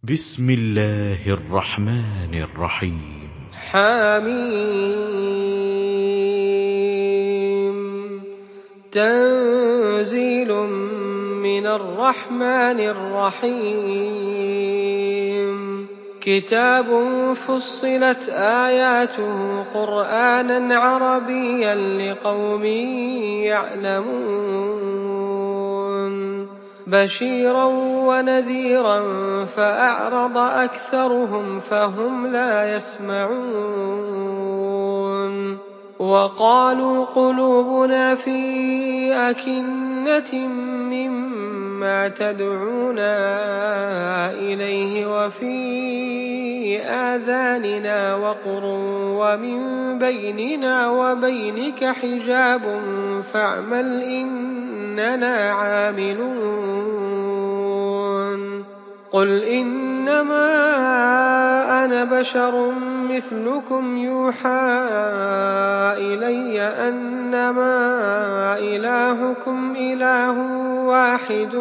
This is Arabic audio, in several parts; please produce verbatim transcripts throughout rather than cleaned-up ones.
بسم الله الرحمن الرحيم حميم تنزيل من الرحمن الرحيم كتاب فصلت آياته قرآنا عربيا لقوم يعلمون بشيرا ونذيرا فأعرض أكثرهم فهم لا يسمعون وقالوا قلوبنا في أكنة مما تدعونا إليه وفي آذاننا وقر ومن بيننا وبينك حجاب فاعمل إننا عاملون قل إنما أنا بشر مثلكم يوحى إلي أنما إلهكم إله واحد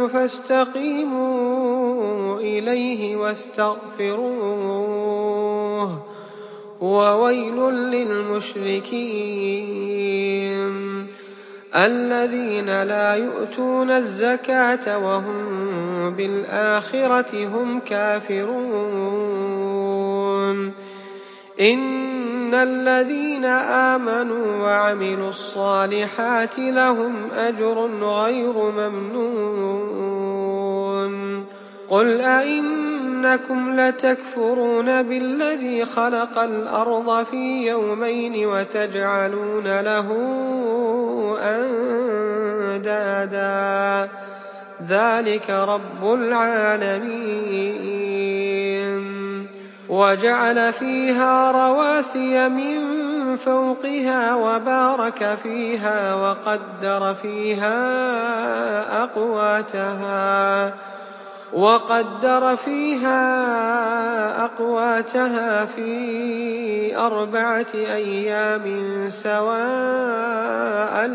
فاستقيموا إليه واستغفروه وويل للمشركين الذين لا يؤتون الزكاة وهم بالآخرة هم كافرون إن الذين آمنوا وعملوا الصالحات لهم أجر غير ممنون قل أئنكم لتكفرون بالذي خلق الأرض في يومين وتجعلون له أندادا ذلك رب العالمين وجعل فيها رواسي من فوقها وبارك فيها وقدر فيها أقواتها وقدر فيها أقواتها في أربعة أيام سواء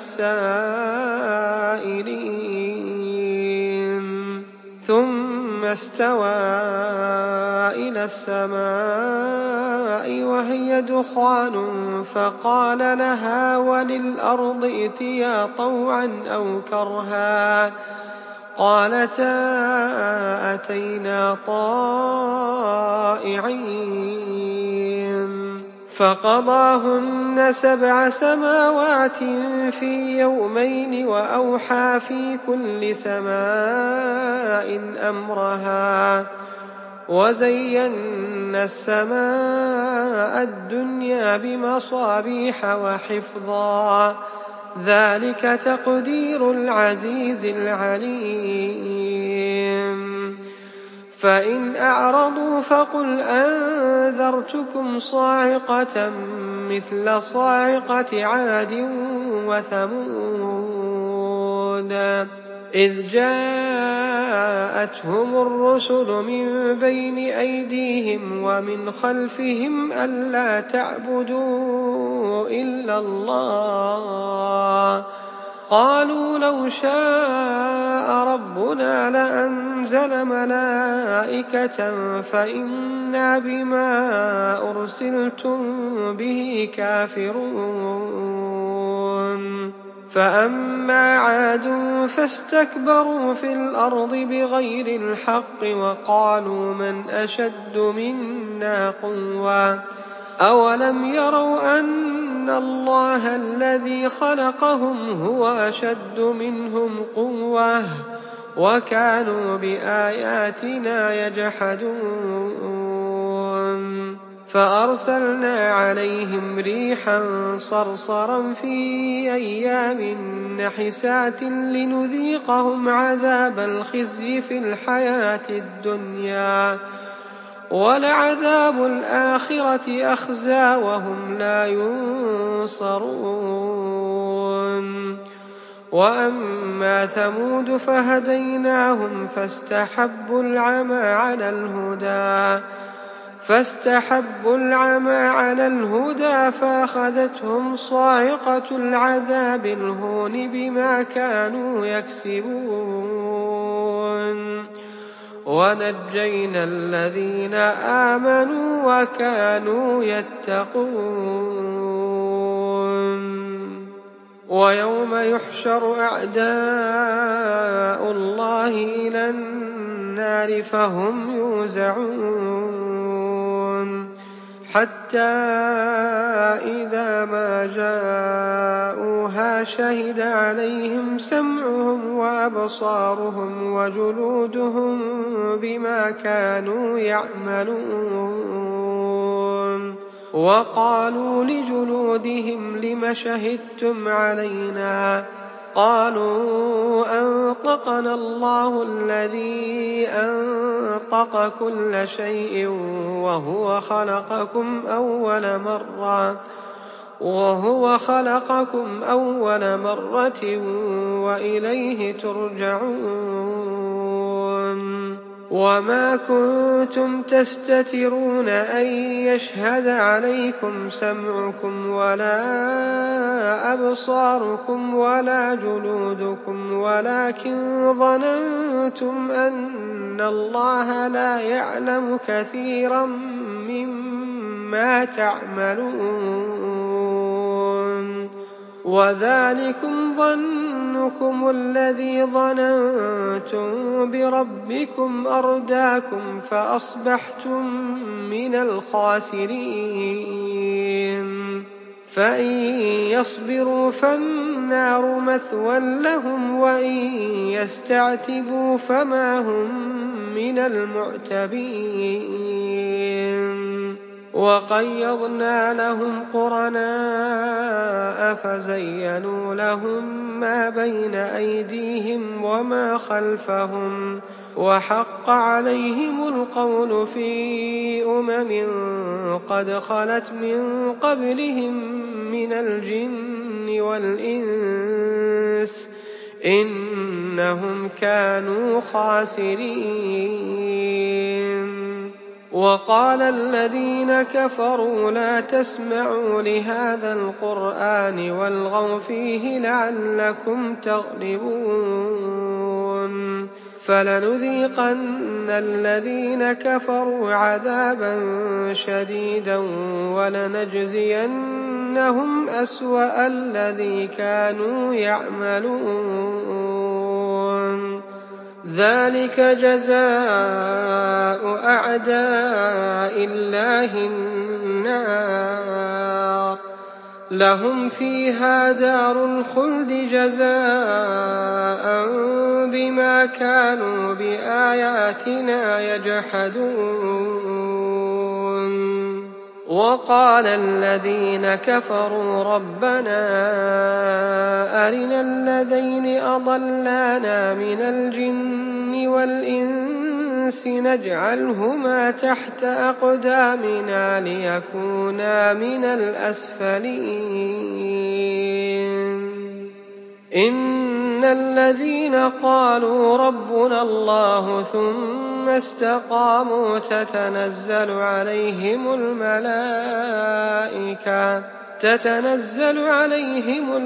للسائلين ثم استوى إلى السماء وهي دخان فقال لها وللأرض ائتيا طوعا أو كرها قالتا أتينا طائعين فقضاهن سبع سماوات في يومين وأوحى في كل سماء أمرها وزينا السماء الدنيا بمصابيح وحفظا ذلك تقدير العزيز العليم فإن أعرضوا فقل أنذرتكم صاعقة مثل صاعقة عاد وثمود إذ جاءتهم الرسل من بين أيديهم ومن خلفهم ألا تعبدوا إلا الله قالوا لو شاء ربنا لأنزل ملائكة فإنا بما أرسلتم به كافرون فأما عاد فاستكبروا في الأرض بغير الحق وقالوا من أشد منا قوة أولم يروا أن الله الذي خلقهم هو أشد منهم قوة وكانوا بآياتنا يجحدون فأرسلنا عليهم ريحا صرصرا في أيام نحسات لنذيقهم عذاب الخزي في الحياة الدنيا ولعذاب الآخرة أخزى وهم لا ينصرون وأما ثمود فهديناهم فاستحبوا العمى على الهدى فاستحبوا العمى على الهدى فأخذتهم صاعقة العذاب الهون بما كانوا يكسبون وَنَجَّيْنَا الَّذِينَ آمَنُوا وَكَانُوا يَتَّقُونَ وَيَوْمَ يُحْشَرُ أَعْدَاءُ اللَّهِ إِلَى النَّارِ فَهُمْ يُوزَعُونَ حَتَّى إِذَا مَا جَاءُوهَا شَهِدَ عَلَيْهِمْ سَمْعُهُمْ وَأَبْصَارُهُمْ وَجُلُودُهُم بِمَا كَانُوا يَعْمَلُونَ وَقَالُوا لِجُلُودِهِمْ لِمَ شَهِدتُّمْ عَلَيْنَا قَالُوا أَنطَقَنَا اللَّهُ الَّذِي أَنطَقَ كُلَّ شَيْءٍ وَهُوَ خَلَقَكُمْ أَوَّلَ مَرَّةٍ وَهُوَ خَلَقَكُمْ أَوَّلَ مَرَّةٍ وَإِلَيْهِ تُرْجَعُونَ وَمَا كُنتُمْ تَسْتَتِرُونَ أَن يَشْهَدَ عَلَيْكُمْ سَمْعُكُمْ وَلَا أَبْصَارُكُمْ وَلَا جُلُودُكُمْ وَلَٰكِن ظَنَنتُمْ أَنَّ اللَّهَ لَا يَعْلَمُ كَثِيرًا مِّمَّا تَعْمَلُونَ وَذَٰلِكُمْ ظَنُّكُمُ الَّذِي ظَنَنتُم بِرَبِّكُمْ أَرْدَاكُمْ فَأَصْبَحْتُم مِّنَ الْخَاسِرِينَ فَإِن يَصْبِرُوا فَالنَّارُ مَثْوًى لَّهُمْ وَإِن يَسْتَعْتِبُوا فَمَا هُم مِّنَ الْمُعْتَبِينَ وَقَيَّضْنَا لَهُمْ قُرَنَاءَ فَزَيَّنُوا لَهُم مَّا بَيْنَ أَيْدِيهِمْ وَمَا خَلْفَهُمْ وَحَقَّ عَلَيْهِمُ الْقَوْلُ فِي أُمَمٍ قَدْ خَلَتْ مِن قَبْلِهِم مِّنَ الْجِنِّ وَالْإِنسِ ۖ إِنَّهُمْ كَانُوا خَاسِرِينَ وَقَالَ الَّذِينَ كَفَرُوا لَا تَسْمَعُوا لِهَٰذَا الْقُرْآنِ وَالْغَوْا فِيهِ لَعَلَّكُمْ تَغْلِبُونَ فَلَنُذِيقَنَّ الَّذِينَ كَفَرُوا عَذَابًا شَدِيدًا وَلَنَجْزِيَنَّهُمْ أَسْوَأَ الَّذِي كَانُوا يَعْمَلُونَ ذَٰلِكَ جَزَاءُ أَعْدَاءِ اللَّهِ النَّارُ لَهُمْ فِيهَا دَارُ الْخُلْدِ جَزَاءً بِمَا كَانُوا بِآيَاتِنَا يَجْحَدُونَ وَقَالَ الَّذِينَ كَفَرُوا رَبَّنَا أَرِنَا اللَّذَيْنِ أَضَلَّانَا مِنَ الْجِنِّ وَالْإِنسِ نَجْعَلْهُمَا تَحْتَ أَقْدَامِنَا لِيَكُونَا مِنَ الْأَسْفَلِينَ إِنَّ الَّذِينَ قَالُوا رَبُّنَا اللَّهُ ثُمَّ اسْتَقَامُوا تَتَنَزَّلُ عَلَيْهِمُ الْمَلَائِكَةُ تتنزل عليهم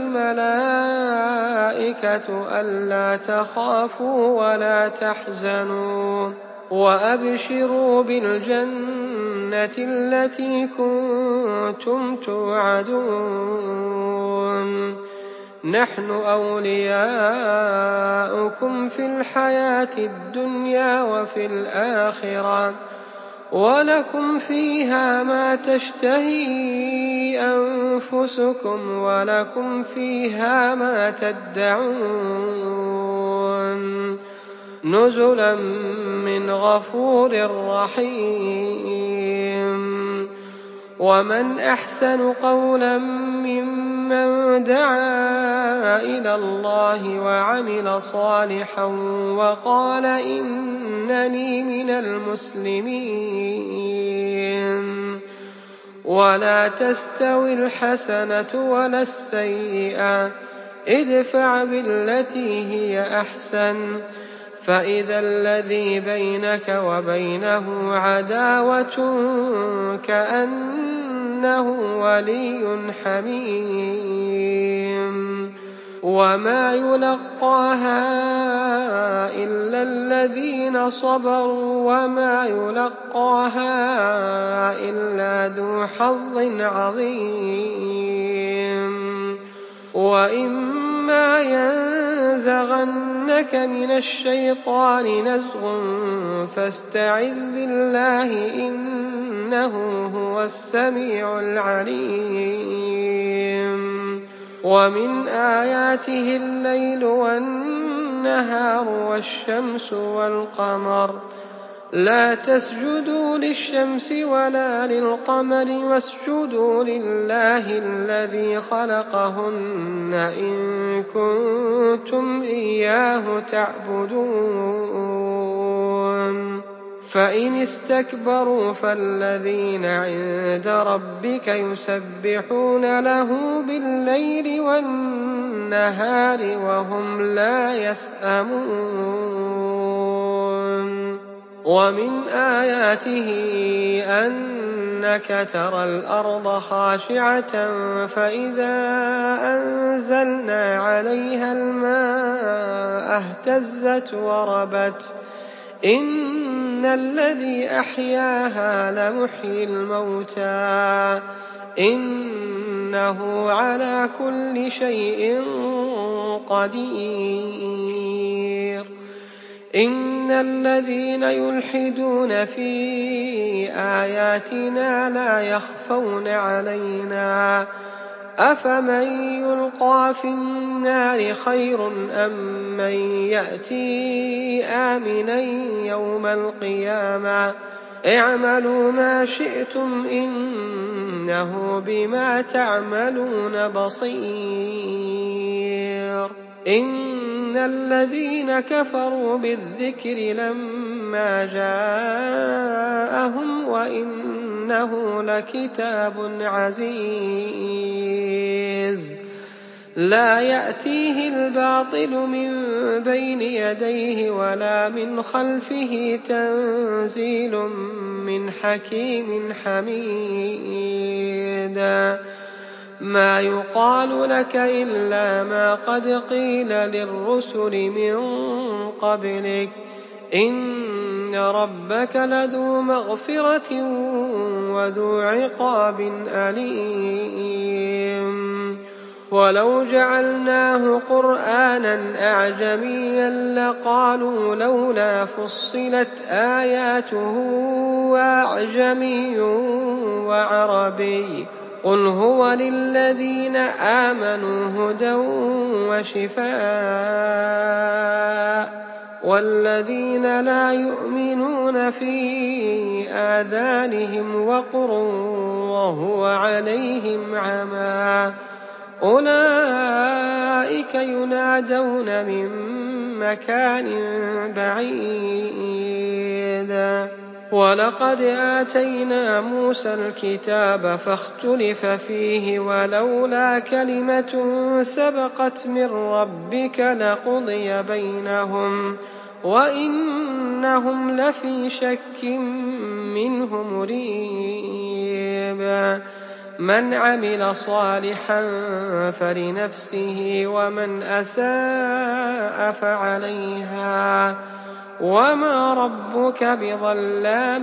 الملائكة ألا تخافوا ولا تحزنوا وأبشروا بالجنة التي كنتم توعدون نحن أولياؤكم في الحياة الدنيا وفي الآخرة وَلَكُمْ فِيهَا مَا تَشْتَهِي أَنفُسُكُمْ وَلَكُمْ فِيهَا مَا تَدَّعُونَ نُزُلًا مِّنْ غَفُورٍ رَّحِيمٍ وَمَنْ أَحْسَنُ قَوْلًا مِّمَّن دَعَا إِلَى اللَّهِ وَعَمِلَ صَالِحًا وَقَالَ إِنَّنِي مِنَ الْمُسْلِمِينَ وَلَا تَسْتَوِي الْحَسَنَةُ وَلَا السَّيِّئَةُ ادْفَعْ بِالَّتِي هِيَ أَحْسَنُ فَإِذَا الَّذِي بَيْنَكَ وَبَيْنَهُ عَدَاوَةٌ كَأَنَّهُ وَلِيٌّ حَمِيمٌ وما يلقاها إلا الذين صبروا وما يلقاها إلا ذو حظ عظيم وإما ينزغنك من الشيطان نزغ فاستعذ بالله إنه هو السميع العليم ومن آياته الليل والنهار والشمس والقمر لا تسجدوا للشمس ولا للقمر واسجدوا لله الذي خلقهن إن كنتم إياه تعبدون فإن استكبروا فالذين عند ربك يسبحون له بالليل والنهار وهم لا يسأمون ومن آياته أنك ترى الأرض خاشعة فإذا أنزلنا عليها الماء اهتزت وربت إن الذي أحياها لمحيي الموتى إنه على كل شيء قدير إن الذين يلحدون في آياتنا لا يخفون علينا أفمن يلقى في النار خير أم من يأتي آمنا يوم القيامة اعملوا ما شئتم إنه بما تعملون بصير إن الذين كفروا بالذكر لما جاءهم وإنه لكتاب عزيز لا يأتيه الباطل من بين يديه ولا من خلفه تنزيل من حكيم حميد ما يقال لك إلا ما قد قيل للرسل من قبلك إن ربك لذو مغفرة وذو عقاب أليم ولو جعلناه قرآنا أعجميا لقالوا لولا فصلت آياته أعجمي وعربي قل هو للذين آمنوا هدى وشفاء والذين لا يؤمنون في آذانهم وقر وهو عليهم عمى أولئك ينادون من مكان بعيد ولقد آتينا موسى الكتاب فاختلف فيه ولولا كلمة سبقت من ربك لقضي بينهم وإنهم لفي شك منه مريب من عمل صالحا فلنفسه ومن أساء فعليها وما ربك بظلام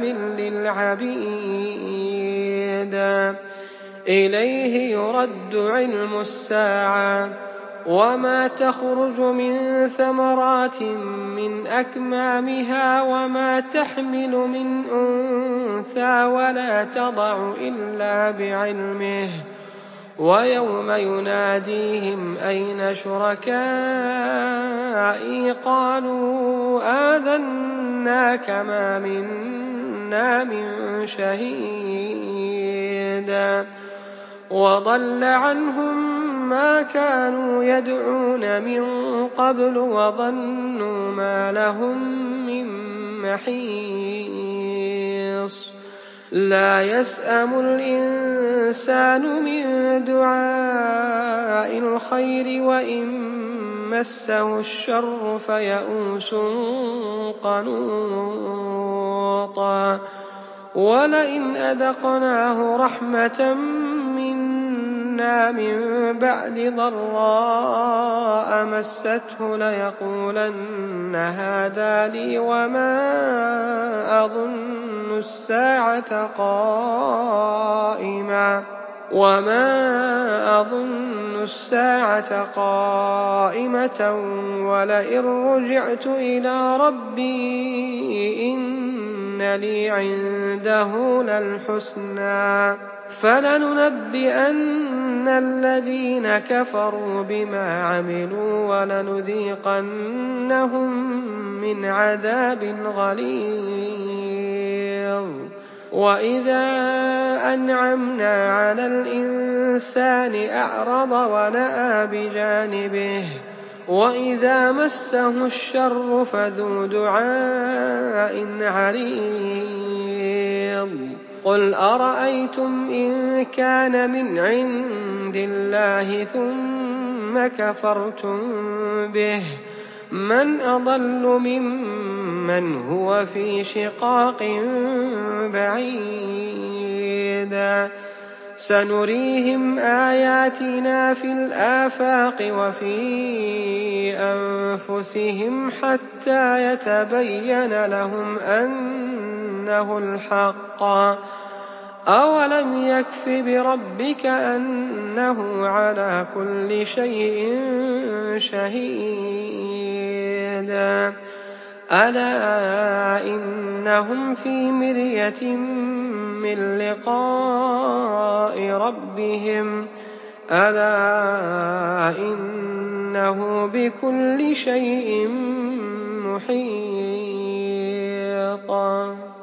للعبيد إليه يرد علم الساعة وما تخرج من ثمرات من أكمامها وما تحمل من أنثى ولا تضع إلا بعلمه ويوم يناديهم أين شركائي قالوا آذناك ما منا من شهيد وضل عنهم ما كانوا يدعون من قبل وظنوا ما لهم من محيص لا يسأم الإنسان من دعاء الخير وإن مسه الشر فيئوس قنوط ولئن أذقناه رحمة منا تَمَنَّىٰ مِن بَعْدِ ضَرَّاءَ مَسَّتْهُ لَيَقُولَنَّ هَٰذَا لِي وَمَا أَظُنُّ السَّاعَةَ قَائِمَةً وَلَئِن رُّجِعْتُ إِلَىٰ رَبِّي إِنَّ لِي عِندَهُ لَلْحُسْنَىٰ فَلَنُنَبِّئَنَّ الَّذِينَ كَفَرُوا بِمَا عَمِلُوا وَلَنُذِيقَنَّهُم مِّنْ عَذَابٍ غَلِيظٍ وَإِذَا أَنْعَمْنَا عَلَى الْإِنسَانِ أَعْرَضَ وَنَأَىٰ بِجَانِبِهِ وَإِذَا مَسَّهُ الشَّرُّ فَذُو دُعَاءٍ عَرِيضٍ قُلْ أَرَأَيْتُمْ إِن كَانَ مِنْ عِندِ اللَّهِ ثُمَّ كَفَرْتُم بِهِ مَنْ أَضَلُّ مِمَّنْ هُوَ فِي شِقَاقٍ بَعِيدٍ سَنُرِيهِمْ آيَاتِنَا فِي الْآفَاقِ وَفِي أَنفُسِهِمْ حَتَّىٰ يَتَبَيَّنَ لَهُمْ أَنَّهُ الْحَقُّ ۗ أَوَلَمْ يَكْفِ بِرَبِّكَ أَنَّهُ عَلَىٰ كُلِّ شَيْءٍ شَهِيدٌ أَلَا إِنَّهُمْ فِي مِرْيَةٍ مِّن لِّقَاءِ رَبِّهِمْ أَلَا إِنَّهُ بِكُلِّ شَيْءٍ مُّحِيطٌ